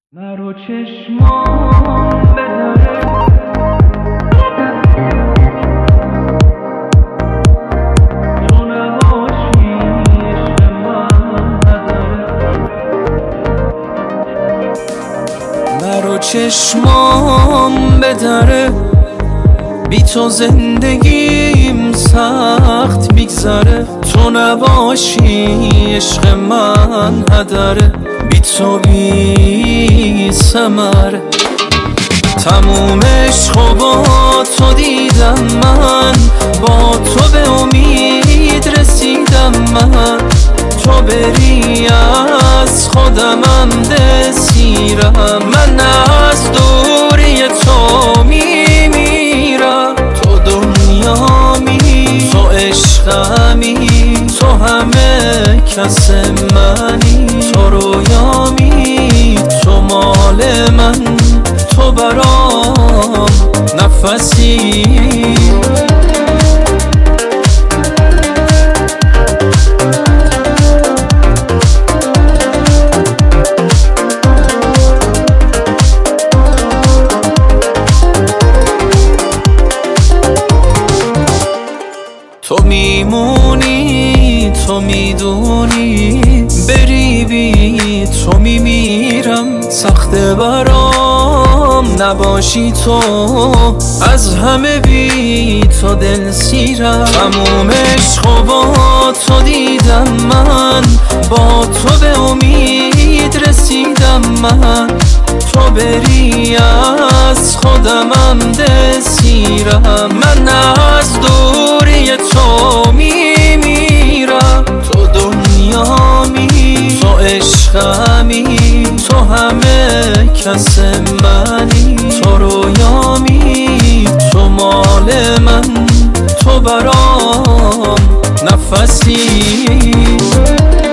نرو چشمام بداره تو نباشی عشق من نداره نرو چشمام بداره بی تو زندگیم سخت میگذره تو نباشی عشق من هدره بی تو بی ثمره تموم عشق با تو دیدم من با تو به امید رسیدم من تو بری از خودمم دسیرم من از دوری تو میمیرم تو دنیامی تو عشقمی تو همه کس منی تو رویامی تو مال من تو برام نفسی تو میمونی تو میدونی بری بی تو میمیرم سخته برام نباشی تو از همه بی تو دل سیرم تموم عشق با تو دیدم من با تو به امید رسیدم من تو بری از خودمم دسیرم من از دوری تو میمیرم تو دنیامی تو عشقمی تو همه کس منی تو رویامی تو مال من تو برام نفسی